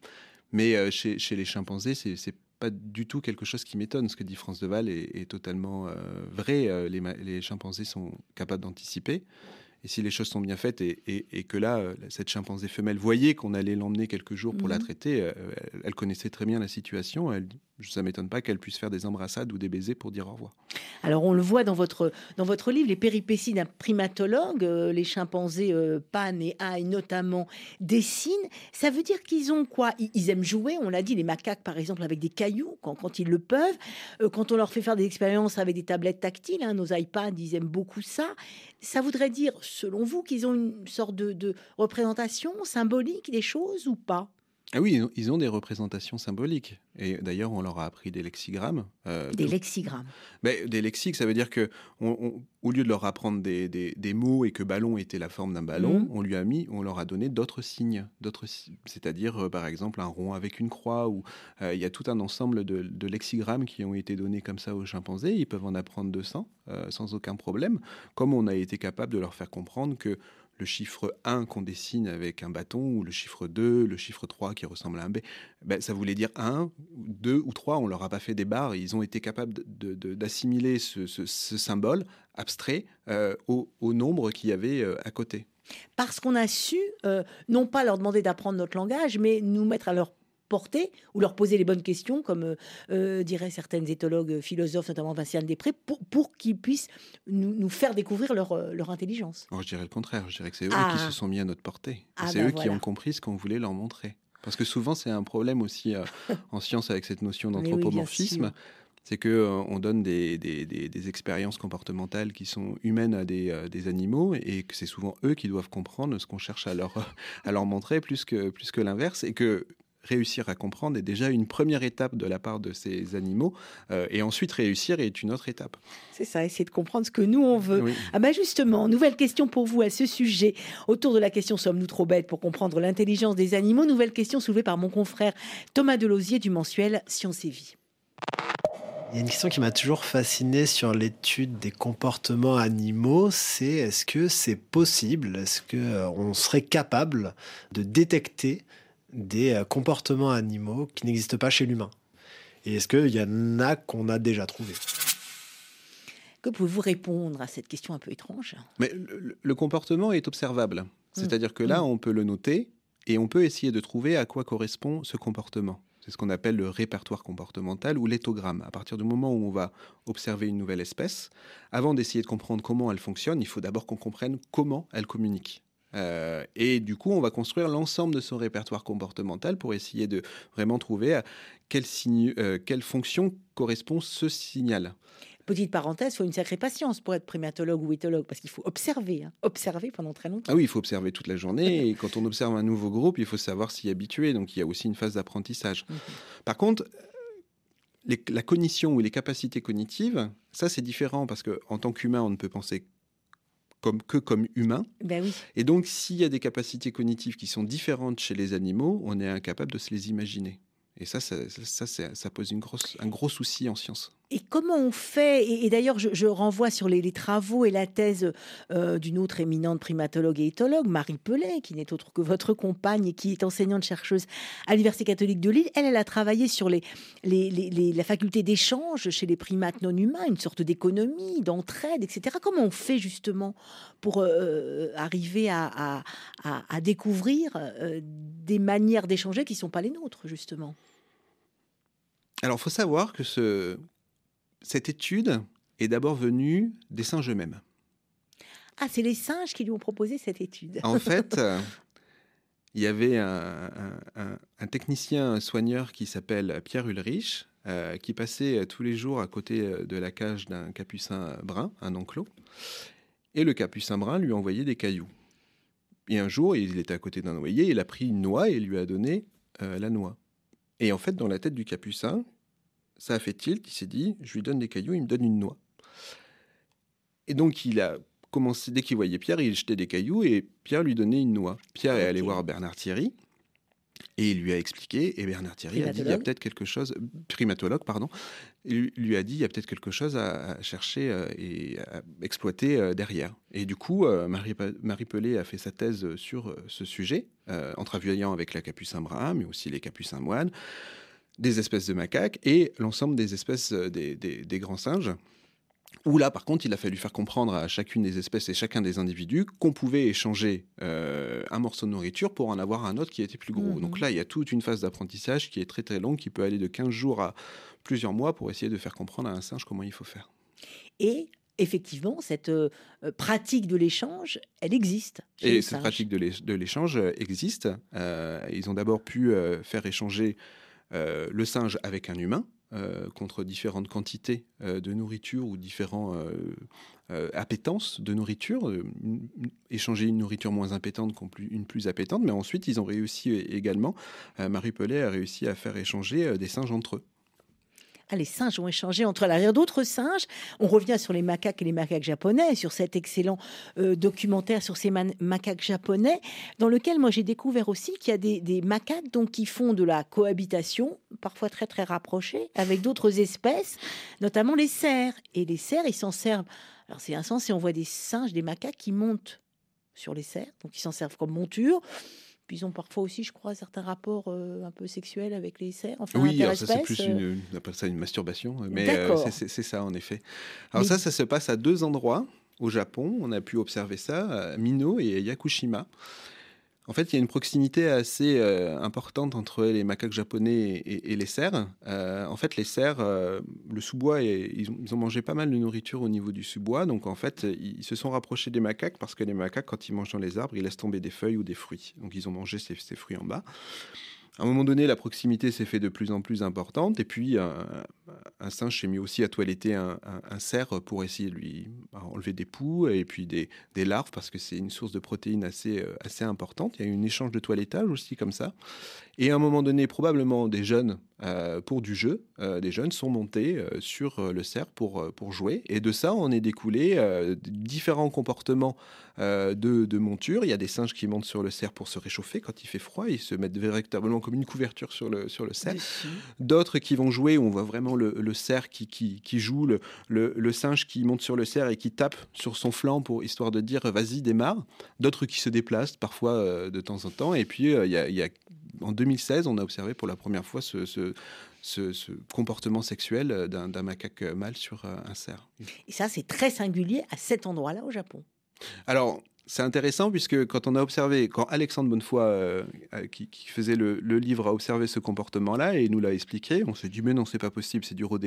Mais chez les chimpanzés, c'est pas du tout quelque chose qui m'étonne. Ce que dit France Deval est totalement vrai. Les chimpanzés sont capables d'anticiper. Et si les choses sont bien faites et que là, cette chimpanzé femelle voyait qu'on allait l'emmener quelques jours pour la traiter, elle connaissait très bien la situation. Ça ne m'étonne pas qu'elle puisse faire des embrassades ou des baisers pour dire au revoir. Alors, on le voit dans votre livre, les péripéties d'un primatologue, les chimpanzés Pan et Ai notamment dessinent. Ça veut dire qu'ils ont quoi? Ils aiment jouer, on l'a dit, les macaques par exemple avec des cailloux quand ils le peuvent. Quand on leur fait faire des expériences avec des tablettes tactiles, nos iPads, ils aiment beaucoup ça. Ça voudrait dire, selon vous, qu'ils ont une sorte de représentation symbolique des choses ou pas? Ah oui, ils ont des représentations symboliques. Et d'ailleurs, on leur a appris des lexigrammes. Des lexigrammes. Des lexiques, ça veut dire que au lieu de leur apprendre des mots et que ballon était la forme d'un ballon, on leur a donné d'autres signes. C'est-à-dire, par exemple, un rond avec une croix. Il y a tout un ensemble de lexigrammes qui ont été donnés comme ça aux chimpanzés. Ils peuvent en apprendre 200 sans aucun problème. Comme on a été capable de leur faire comprendre que le chiffre 1 qu'on dessine avec un bâton, ou le chiffre 2, le chiffre 3 qui ressemble à un B, ça voulait dire 1, 2 ou 3. On ne leur a pas fait des barres. Ils ont été capables d'assimiler ce symbole abstrait au nombre qu'il y avait à côté. Parce qu'on a su, non pas leur demander d'apprendre notre langage, mais nous mettre à leur porter ou leur poser les bonnes questions, comme diraient certaines éthologues philosophes, notamment Vinciane Després, pour qu'ils puissent nous faire découvrir leur intelligence. Je dirais le contraire. Je dirais que c'est eux qui se sont mis à notre portée. C'est eux qui ont compris ce qu'on voulait leur montrer. Parce que souvent, c'est un problème aussi en science avec cette notion d'anthropomorphisme. C'est qu'on donne des expériences comportementales qui sont humaines à des animaux et que c'est souvent eux qui doivent comprendre ce qu'on cherche à leur montrer plus que l'inverse. Et que réussir à comprendre est déjà une première étape de la part de ces animaux, et ensuite réussir est une autre étape. C'est ça, essayer de comprendre ce que nous on veut. Oui. Justement, nouvelle question pour vous à ce sujet. Autour de la question « Sommes-nous trop bêtes pour comprendre l'intelligence des animaux ?» Nouvelle question soulevée par mon confrère Thomas Delosier du mensuel Science et Vie. Il y a une question qui m'a toujours fasciné sur l'étude des comportements animaux, c'est est-ce que c'est possible, est-ce qu'on serait capable de détecter des comportements animaux qui n'existent pas chez l'humain? Et est-ce qu'il y en a qu'on a déjà trouvé? Que pouvez-vous répondre à cette question un peu étrange? Mais le comportement est observable. C'est-à-dire que là, on peut le noter et on peut essayer de trouver à quoi correspond ce comportement. C'est ce qu'on appelle le répertoire comportemental ou l'éthogramme. À partir du moment où on va observer une nouvelle espèce, avant d'essayer de comprendre comment elle fonctionne, il faut d'abord qu'on comprenne comment elle communique. Et du coup, on va construire l'ensemble de son répertoire comportemental pour essayer de vraiment trouver à quelle fonction correspond ce signal. Petite parenthèse, il faut une sacrée patience pour être primatologue ou éthologue, parce qu'il faut observer pendant très longtemps. Ah oui, il faut observer toute la journée, et quand on observe un nouveau groupe, il faut savoir s'y habituer, donc il y a aussi une phase d'apprentissage. Par contre, la cognition ou les capacités cognitives, ça c'est différent, parce qu'en tant qu'humain, on ne peut penser comme humain. Oui. Et donc, s'il y a des capacités cognitives qui sont différentes chez les animaux, on est incapable de se les imaginer. Et ça pose un gros souci en science. Et comment on fait, et d'ailleurs je renvoie sur les travaux et la thèse d'une autre éminente primatologue et éthologue, Marie Pellet, qui n'est autre que votre compagne et qui est enseignante-chercheuse à l'Université catholique de Lille. Elle a travaillé sur la faculté d'échange chez les primates non humains, une sorte d'économie, d'entraide, etc. Comment on fait justement pour arriver à découvrir des manières d'échanger qui ne sont pas les nôtres, justement? Alors, il faut savoir que cette étude est d'abord venue des singes eux-mêmes. Ah, c'est les singes qui lui ont proposé cette étude. En fait, il y avait un technicien soigneur qui s'appelle Pierre Ulrich, qui passait tous les jours à côté de la cage d'un capucin brun, un enclos. Et le capucin brun lui envoyait des cailloux. Et un jour, il était à côté d'un noyer, il a pris une noix et lui a donné la noix. Et en fait, dans la tête du capucin, ça a fait tilt, il s'est dit, je lui donne des cailloux, il me donne une noix. Et donc, il a commencé, dès qu'il voyait Pierre, il jetait des cailloux et Pierre lui donnait une noix. Pierre est allé voir Bernard Thierry et il lui a expliqué, et Bernard Thierry a dit, il y a peut-être quelque chose, primatologue, pardon, il lui a dit, il y a peut-être quelque chose à chercher et à exploiter derrière. Et du coup, Marie Pelé a fait sa thèse sur ce sujet, en travaillant avec la capucin brun, mais aussi les capucins moines, des espèces de macaques et l'ensemble des espèces des grands singes. Où là, par contre, il a fallu faire comprendre à chacune des espèces et chacun des individus qu'on pouvait échanger un morceau de nourriture pour en avoir un autre qui était plus gros. Donc là, il y a toute une phase d'apprentissage qui est très très longue, qui peut aller de 15 jours à plusieurs mois pour essayer de faire comprendre à un singe comment il faut faire. Et effectivement, cette pratique de l'échange, elle existe. Et cette pratique de l'échange existe. Ils ont d'abord pu faire échanger le singe avec un humain, contre différentes quantités de nourriture ou différents appétences de nourriture, échanger une nourriture moins appétante contre une plus appétante, mais ensuite ils ont réussi également, Marie Pelé a réussi à faire échanger des singes entre eux. Ah, les singes ont échangé entre l'arrière d'autres singes. On revient sur les macaques et les macaques japonais, sur cet excellent documentaire sur ces macaques japonais, dans lequel moi j'ai découvert aussi qu'il y a des macaques donc, qui font de la cohabitation, parfois très très rapprochée, avec d'autres espèces, notamment les cerfs. Et les cerfs, ils s'en servent. Alors c'est insensé, on voit des singes, des macaques qui montent sur les cerfs, donc ils s'en servent comme monture. Puis ils ont parfois aussi, je crois, certains rapports un peu sexuels avec les cerfs. Enfin, oui, alors ça c'est plus on appelle ça une masturbation, mais c'est ça en effet. Alors ça se passe à 2 endroits au Japon. On a pu observer ça à Mino et à Yakushima. En fait, il y a une proximité assez importante entre les macaques japonais et les cerfs. En fait, les cerfs, le sous-bois, ils ont mangé pas mal de nourriture au niveau du sous-bois. Donc, en fait, ils se sont rapprochés des macaques parce que les macaques, quand ils mangent dans les arbres, ils laissent tomber des feuilles ou des fruits. Donc, ils ont mangé ces fruits en bas. À un moment donné, la proximité s'est fait de plus en plus importante. Et puis, un singe s'est mis aussi à toiletter un cerf pour essayer de lui enlever des poux et puis des larves, parce que c'est une source de protéines assez importante. Il y a eu un échange de toilettage aussi comme ça. Et à un moment donné, probablement des jeunes, pour du jeu, des jeunes sont montés sur le cerf pour jouer. Et de ça, on est découlé différents comportements de monture. Il y a des singes qui montent sur le cerf pour se réchauffer quand il fait froid. Ils se mettent véritablement comme une couverture sur le cerf. D'autres qui vont jouer, on voit vraiment le cerf qui joue, le singe qui monte sur le cerf et qui tape sur son flanc histoire de dire « vas-y, démarre ». D'autres qui se déplacent parfois de temps en temps. Et puis, il y a en 2016, on a observé pour la première fois ce comportement sexuel d'un macaque mâle sur un cerf. Et ça, c'est très singulier à cet endroit-là au Japon. Alors, c'est intéressant puisque quand on a observé, quand Alexandre Bonnefoy, qui faisait le livre, a observé ce comportement-là et nous l'a expliqué, on s'est dit « mais non, c'est pas possible, c'est du rodéo ».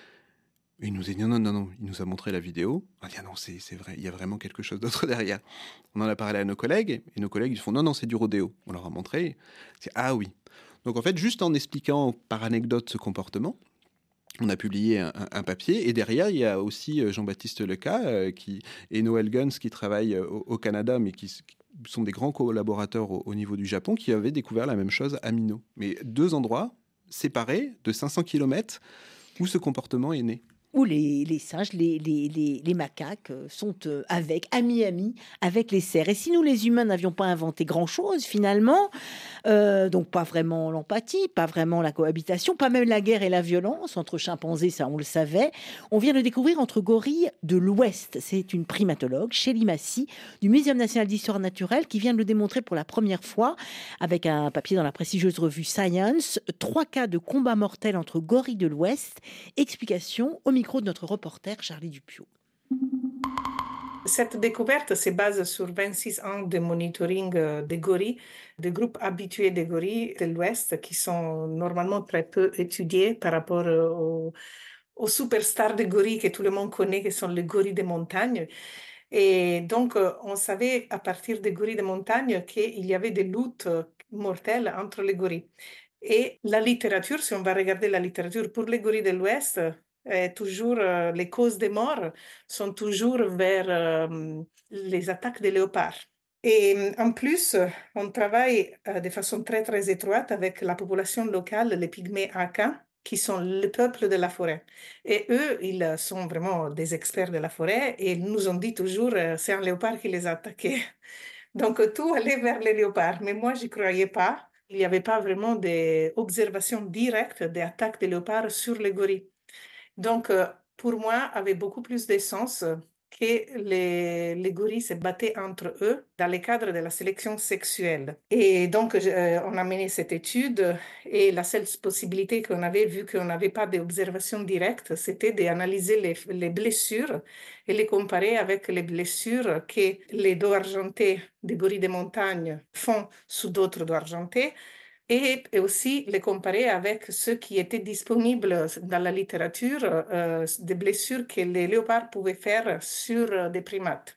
Il nous a dit non, il nous a montré la vidéo. On a dit non, c'est vrai, il y a vraiment quelque chose d'autre derrière. On en a parlé à nos collègues, et nos collègues ils font non, c'est du rodéo. On leur a montré, c'est ah oui. Donc en fait, juste en expliquant par anecdote ce comportement, on a publié un papier, et derrière, il y a aussi Jean-Baptiste Leca et Noël Guns qui travaillent au Canada, mais qui sont des grands collaborateurs au niveau du Japon, qui avaient découvert la même chose à Mino. Mais 2 endroits séparés de 500 km où ce comportement est né. Où les singes, les macaques sont amis avec les cerfs. Et si nous, les humains, n'avions pas inventé grand-chose, finalement, donc pas vraiment l'empathie, pas vraiment la cohabitation, pas même la guerre et la violence entre chimpanzés, ça on le savait, on vient de découvrir entre gorilles de l'Ouest. C'est une primatologue, Shelley Massey, du Muséum national d'histoire naturelle, qui vient de le démontrer pour la première fois, avec un papier dans la prestigieuse revue Science, 3 cas de combat mortel entre gorilles de l'Ouest. Explication au micro de notre reporter Charlie Dupieux. Cette découverte se base sur 26 ans de monitoring des gorilles, des groupes habitués des gorilles de l'Ouest qui sont normalement très peu étudiés par rapport aux superstars des gorilles que tout le monde connaît, qui sont les gorilles des montagnes. Et donc, on savait à partir des gorilles de montagne qu'il y avait des luttes mortelles entre les gorilles. Et la littérature, si on va regarder la littérature pour les gorilles de l'Ouest, toujours les causes des morts sont toujours vers les attaques des léopards. Et en plus, on travaille de façon très, très étroite avec la population locale, les pygmées Aka, qui sont le peuple de la forêt. Et eux, ils sont vraiment des experts de la forêt et ils nous ont dit toujours c'est un léopard qui les a attaqués. Donc, tout allait vers les léopards. Mais moi, je n'y croyais pas. Il n'y avait pas vraiment d'observations directes des attaques des léopards sur les gorilles. Donc, pour moi, avait beaucoup plus de sens que les gorilles se battaient entre eux dans le cadre de la sélection sexuelle. Et donc, on a mené cette étude et la seule possibilité qu'on avait, vu qu'on n'avait pas d'observation directe, c'était d'analyser les blessures et les comparer avec les blessures que les dos argentés des gorilles de montagne font sous d'autres dos argentés, et aussi les comparer avec ce qui était disponible dans la littérature, des blessures que les léopards pouvaient faire sur des primates.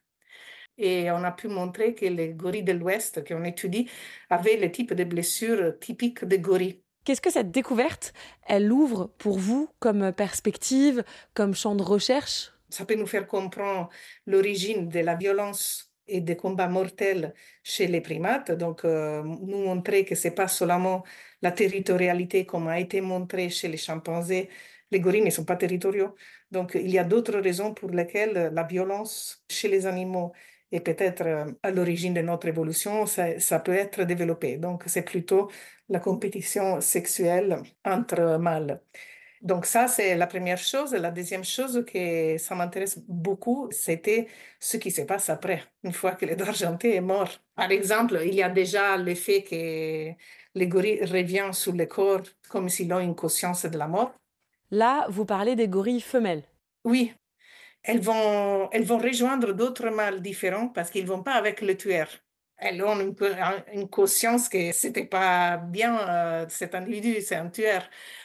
Et on a pu montrer que les gorilles de l'Ouest qu'on étudie avaient le type de blessures typiques des gorilles. Qu'est-ce que cette découverte, elle ouvre pour vous comme perspective, comme champ de recherche ? Ça peut nous faire comprendre l'origine de la violence et des combats mortels chez les primates. Donc, nous montrer que ce n'est pas seulement la territorialité comme a été montré chez les chimpanzés. Les gorilles ne sont pas territoriaux. Donc, il y a d'autres raisons pour lesquelles la violence chez les animaux est peut-être à l'origine de notre évolution. Ça peut être développé. Donc, c'est plutôt la compétition sexuelle entre mâles. Donc ça, c'est la première chose. La deuxième chose que ça m'intéresse beaucoup, c'était ce qui se passe après, une fois que le dos argenté est mort. Par exemple, il y a déjà le fait que les gorilles reviennent sur le corps comme s'ils ont une conscience de la mort. Là, vous parlez des gorilles femelles. Oui, elles vont rejoindre d'autres mâles différents parce qu'ils ne vont pas avec le tueur. Elles ont une conscience que ce n'était pas bien, cet individu, c'est un tueur.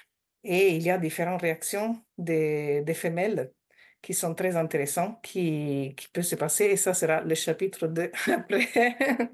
Et il y a différentes réactions des femelles qui sont très intéressantes, qui peuvent se passer. Et ça sera le chapitre 2 après.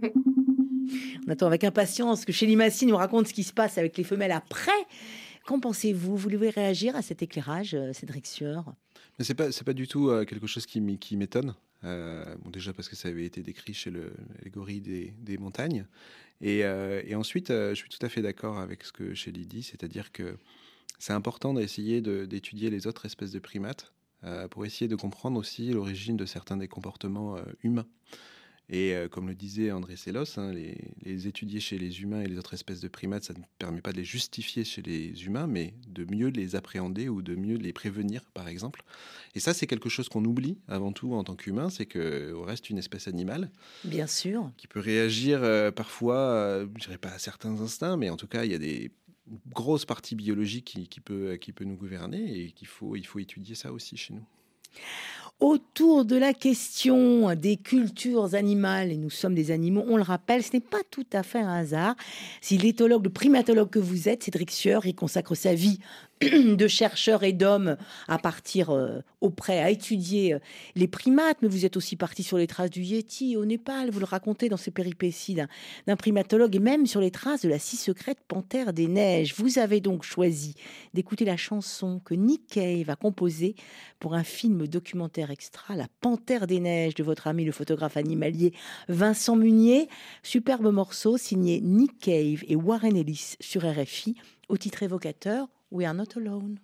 On attend avec impatience que Chélie Massy nous raconte ce qui se passe avec les femelles après. Qu'en pensez-vous ? Voulez-vous réagir à cet éclairage, Cédric Sieur ? Mais c'est pas du tout quelque chose qui m'étonne. Déjà parce que ça avait été décrit chez les gorilles des montagnes. Et ensuite, je suis tout à fait d'accord avec ce que Chélie dit, c'est-à-dire que c'est important d'essayer d'étudier les autres espèces de primates pour essayer de comprendre aussi l'origine de certains des comportements humains. Et comme le disait André Sellos, les étudier chez les humains et les autres espèces de primates, ça ne permet pas de les justifier chez les humains, mais de mieux les appréhender ou de mieux les prévenir, par exemple. Et ça, c'est quelque chose qu'on oublie avant tout en tant qu'humain, c'est qu'on reste une espèce animale. Bien sûr. Qui peut réagir parfois, je dirais pas à certains instincts, mais en tout cas, il y a des grosse partie biologique qui peut nous gouverner et il faut étudier ça aussi chez nous. Autour de la question des cultures animales, et nous sommes des animaux, on le rappelle, ce n'est pas tout à fait un hasard si l'éthologue, le primatologue que vous êtes, Cédric Sieur, il consacre sa vie de chercheur et d'homme à partir à étudier les primates, mais vous êtes aussi parti sur les traces du Yéti au Népal, vous le racontez dans ces péripéties d'un primatologue, et même sur les traces de la si secrète panthère des neiges. Vous avez donc choisi d'écouter la chanson que Nick Cave a composée pour un film documentaire extra, La Panthère des neiges, de votre ami le photographe animalier Vincent Munier. Superbe morceau signé Nick Cave et Warren Ellis sur RFI, au titre évocateur We Are Not Alone.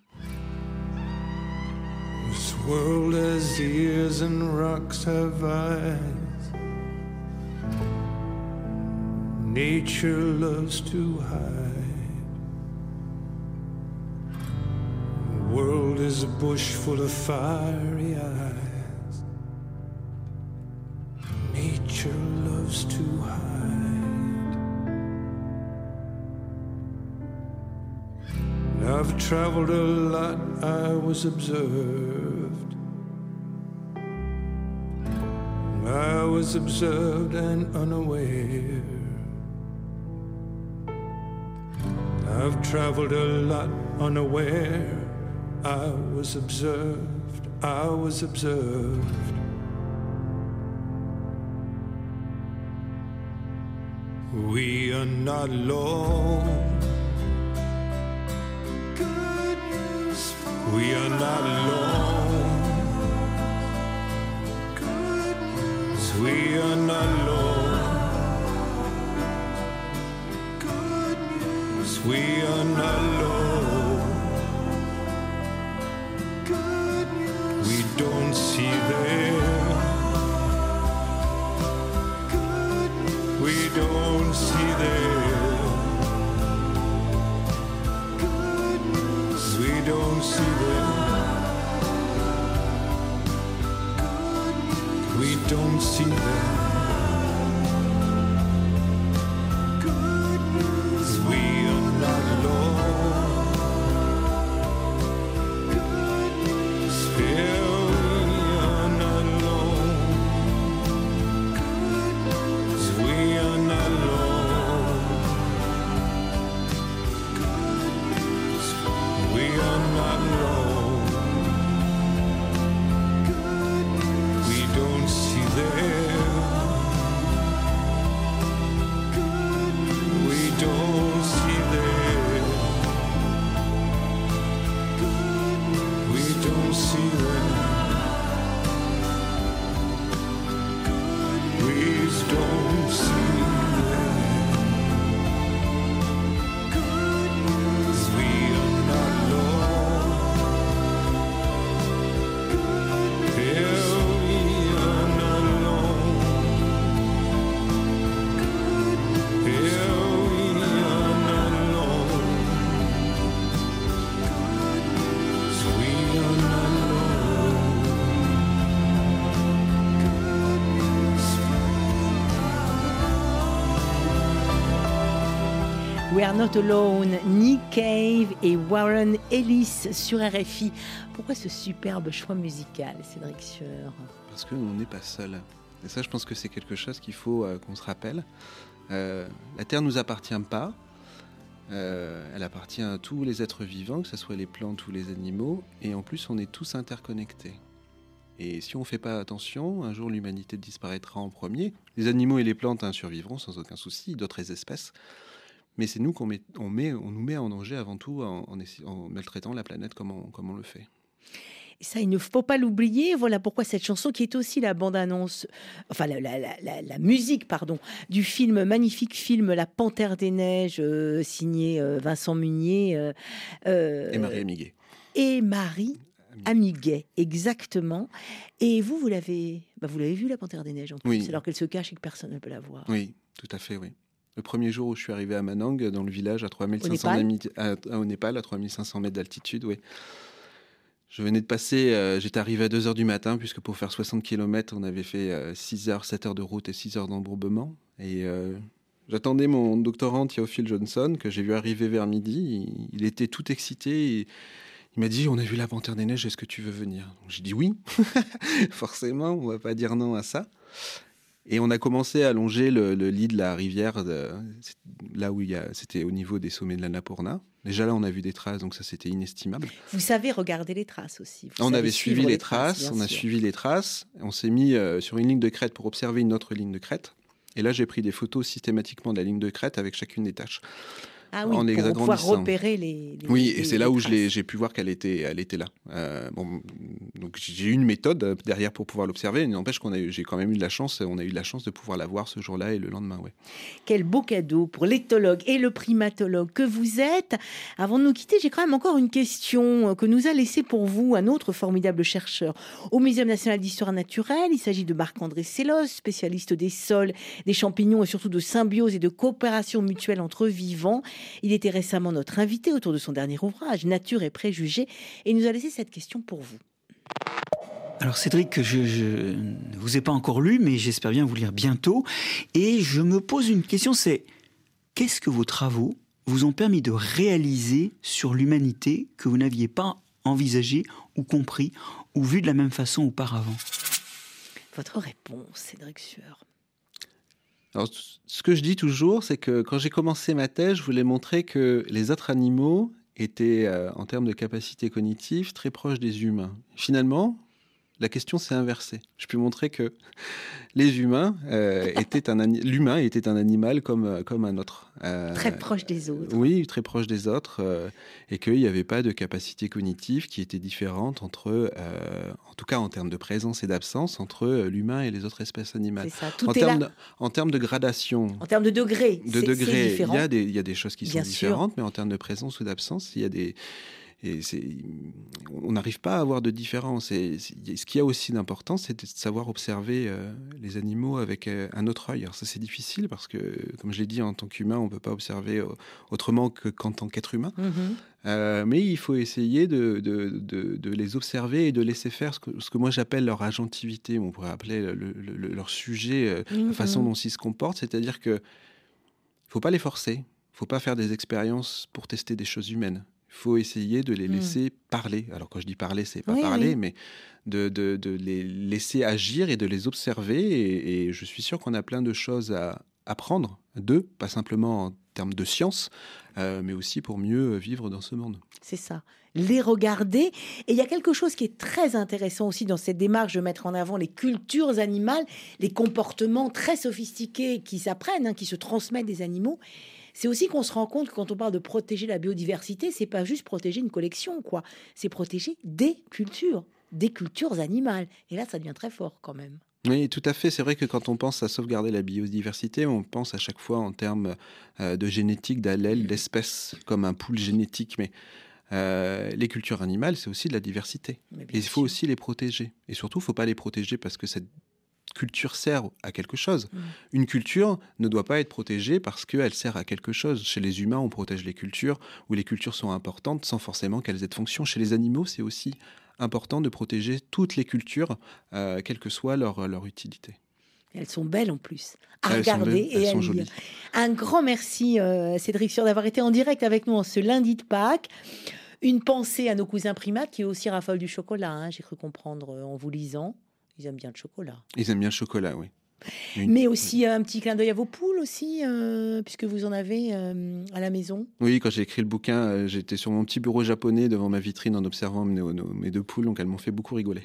This world has ears and rocks have eyes. Nature loves to hide. The world is a bush full of fiery eyes. Nature loves to hide. I've traveled a lot, I was observed. I was observed and unaware. I've traveled a lot unaware. I was observed, I was observed. We are not alone. Good news for we are not alone. Good news we are not alone. Good news we are not alone. Good news we don't see them. We don't see them. We don't see them. We don't see them. We are not alone. Still we are not alone. We are not alone. We are not alone. We don't see them. We don't see them. We don't see them. Please don't see them. We are not alone. Yeah, we are not alone. Yeah, we are not alone. We are not alone. We Are Not Alone, Nick Cave et Warren Ellis sur RFI. Pourquoi ce superbe choix musical, Cédric Sueur? Parce qu'on n'est pas seul. Et ça, je pense que c'est quelque chose qu'il faut qu'on se rappelle. La Terre ne nous appartient pas. Elle appartient à tous les êtres vivants, que ce soit les plantes ou les animaux. Et en plus, on est tous interconnectés. Et si on ne fait pas attention, un jour l'humanité disparaîtra en premier. Les animaux et les plantes survivront sans aucun souci, d'autres espèces. Mais c'est nous qu'on nous met en danger avant tout en maltraitant la planète comme on le fait. Et ça, il ne faut pas l'oublier. Voilà pourquoi cette chanson, qui est aussi la bande-annonce, enfin la musique, pardon, du magnifique film La Panthère des Neiges, signé Vincent Munier. Et Marie Amiguet. Et Marie Amiguet, exactement. Et vous l'avez vu, La Panthère des Neiges, en plus, oui. Alors qu'elle se cache et que personne ne peut la voir. Oui, tout à fait, oui. Le premier jour où je suis arrivé à Manang, dans le village, à 3500 au Népal, à 3500 mètres d'altitude, oui. Je venais de passer, j'étais arrivé à 2h du matin, puisque pour faire 60 km, on avait fait 6 heures, 7 heures de route et 6 heures d'embourbement. Et j'attendais mon doctorant Théophile Johnson, que j'ai vu arriver vers midi. Il était tout excité. Et il m'a dit, on a vu la Panthère des Neiges, est-ce que tu veux venir? Donc, j'ai dit oui, forcément, on ne va pas dire non à ça. Et on a commencé à longer le lit de la rivière, là où c'était au niveau des sommets de l'Annapurna. Déjà là, on a vu des traces, donc ça, c'était inestimable. Vous savez regarder les traces aussi. On avait suivi les traces, suivi les traces. On s'est mis sur une ligne de crête pour observer une autre ligne de crête. Et là, j'ai pris des photos systématiquement de la ligne de crête avec chacune des taches. Ah oui, pour pouvoir repérer les oui, et c'est là où j'ai pu voir qu'elle était là. Donc j'ai eu une méthode derrière pour pouvoir l'observer. Il n'empêche j'ai quand même eu de la chance. On a eu de la chance de pouvoir la voir ce jour-là et le lendemain. Ouais. Quel beau cadeau pour l'éthologue et le primatologue que vous êtes. Avant de nous quitter, j'ai quand même encore une question que nous a laissée pour vous un autre formidable chercheur au Muséum national d'histoire naturelle. Il s'agit de Marc-André Sellos, spécialiste des sols, des champignons et surtout de symbiose et de coopération mutuelle entre vivants. Il était récemment notre invité autour de son dernier ouvrage, Nature et préjugés, et il nous a laissé cette question pour vous. Alors Cédric, je ne vous ai pas encore lu, mais j'espère bien vous lire bientôt. Et je me pose une question, c'est qu'est-ce que vos travaux vous ont permis de réaliser sur l'humanité que vous n'aviez pas envisagé ou compris ou vu de la même façon auparavant? Votre réponse, Cédric Sueur. Alors, ce que je dis toujours, c'est que quand j'ai commencé ma thèse, je voulais montrer que les autres animaux étaient, en termes de capacité cognitive, très proches des humains. Finalement, La question s'est inversée. Je peux montrer que les humains l'humain était un animal comme un autre. Très proche des autres. Oui, très proche des autres. Et qu'il n'y avait pas de capacité cognitive qui était différente entre, en tout cas en termes de présence et d'absence, entre l'humain et les autres espèces animales. C'est ça, tout est là. En termes de gradation. En termes de degrés. C'est différent. Il y a des choses qui sont différentes, mais en termes de présence ou d'absence, il y a des... on n'arrive pas à avoir de différence. Et ce qu'il y a aussi d'important, c'est de savoir observer les animaux avec un autre œil. Alors ça, c'est difficile parce que, comme je l'ai dit, en tant qu'humain, on ne peut pas observer autrement qu'en tant qu'être humain. Mais il faut essayer de les observer et de laisser faire ce que moi j'appelle leur agentivité. On pourrait appeler leur sujet, la façon dont ils se comportent. C'est-à-dire qu'il ne faut pas les forcer. Il ne faut pas faire des expériences pour tester des choses humaines. Il faut essayer de les laisser parler. Alors, quand je dis parler, c'est pas parler, mais de les laisser agir et de les observer. Et je suis sûr qu'on a plein de choses à apprendre d'eux, pas simplement en termes de science, mais aussi pour mieux vivre dans ce monde. C'est ça. Les regarder. Et il y a quelque chose qui est très intéressant aussi dans cette démarche de mettre en avant les cultures animales, les comportements très sophistiqués qui s'apprennent, qui se transmettent des animaux. C'est aussi qu'on se rend compte que quand on parle de protéger la biodiversité, c'est pas juste protéger une collection, quoi. C'est protéger des cultures animales. Et là, ça devient très fort quand même. Oui, tout à fait. C'est vrai que quand on pense à sauvegarder la biodiversité, on pense à chaque fois en termes de génétique, d'allèles, d'espèces, comme un pool génétique. Mais les cultures animales, c'est aussi de la diversité. Et il faut aussi les protéger. Et surtout, il ne faut pas les protéger parce que cette culture sert à quelque chose. Une culture ne doit pas être protégée parce qu'elle sert à quelque chose. Chez les humains, on protège les cultures où les cultures sont importantes sans forcément qu'elles aient de fonction. Chez les animaux, c'est aussi important de protéger toutes les cultures, quelle que soit leur utilité. Elles sont belles en plus, à regarder et à lire. Un grand merci Cédric Sueur d'avoir été en direct avec nous en ce lundi de Pâques. Une pensée à nos cousins primates qui aussi raffolent du chocolat, j'ai cru comprendre en vous lisant. Ils aiment bien le chocolat. Ils aiment bien le chocolat, oui. Mais aussi un petit clin d'œil à vos poules aussi, puisque vous en avez à la maison. Oui, quand j'ai écrit le bouquin, j'étais sur mon petit bureau japonais devant ma vitrine en observant mes deux poules, donc elles m'ont fait beaucoup rigoler.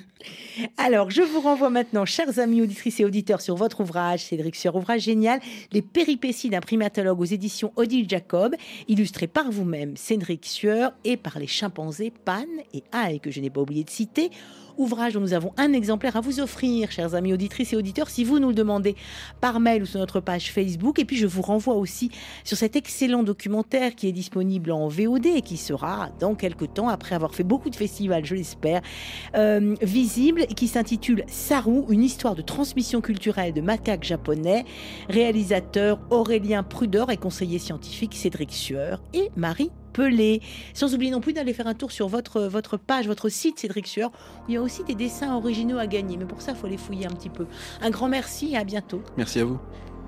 Alors, je vous renvoie maintenant, chers amis auditrices et auditeurs, sur votre ouvrage, Cédric Sueur, ouvrage génial, Les péripéties d'un primatologue aux éditions Odile Jacob, illustré par vous-même, Cédric Sueur, et par les chimpanzés Pan et Ai, que je n'ai pas oublié de citer. Ouvrage dont nous avons un exemplaire à vous offrir, chers amis auditrices et auditeurs, si vous nous le demandez par mail ou sur notre page Facebook. Et puis, je vous renvoie aussi sur cet excellent documentaire qui est disponible en VOD et qui sera, dans quelques temps, après avoir fait beaucoup de festivals, je l'espère, visible, et qui s'intitule Saru, une histoire de transmission culturelle de macaques japonais. Réalisateur Aurélien Prudor et conseiller scientifique Cédric Sueur et Marie Pelé. Sans oublier non plus d'aller faire un tour sur votre page, votre site Cédric Sueur, où il y a aussi des dessins originaux à gagner. Mais pour ça, il faut les fouiller un petit peu. Un grand merci et à bientôt. Merci à vous.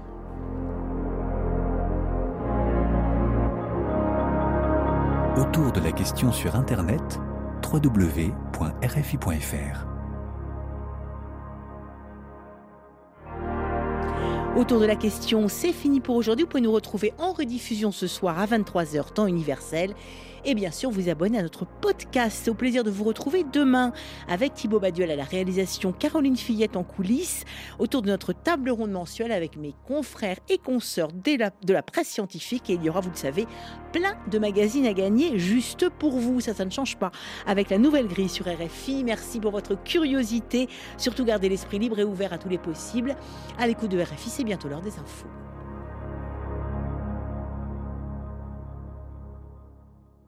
Autour de la question sur Internet, www.rfi.fr. Autour de la question, c'est fini pour aujourd'hui. Vous pouvez nous retrouver en rediffusion ce soir à 23h, temps universel. Et bien sûr, vous abonner à notre podcast. C'est au plaisir de vous retrouver demain avec Thibaut Baduel à la réalisation, Caroline Fillette en coulisses, autour de notre table ronde mensuelle avec mes confrères et consoeurs de la presse scientifique. Et il y aura, vous le savez, plein de magazines à gagner juste pour vous. Ça ne change pas avec la nouvelle grille sur RFI. Merci pour votre curiosité. Surtout, gardez l'esprit libre et ouvert à tous les possibles. À l'écoute de RFI, c'est bientôt l'heure des infos.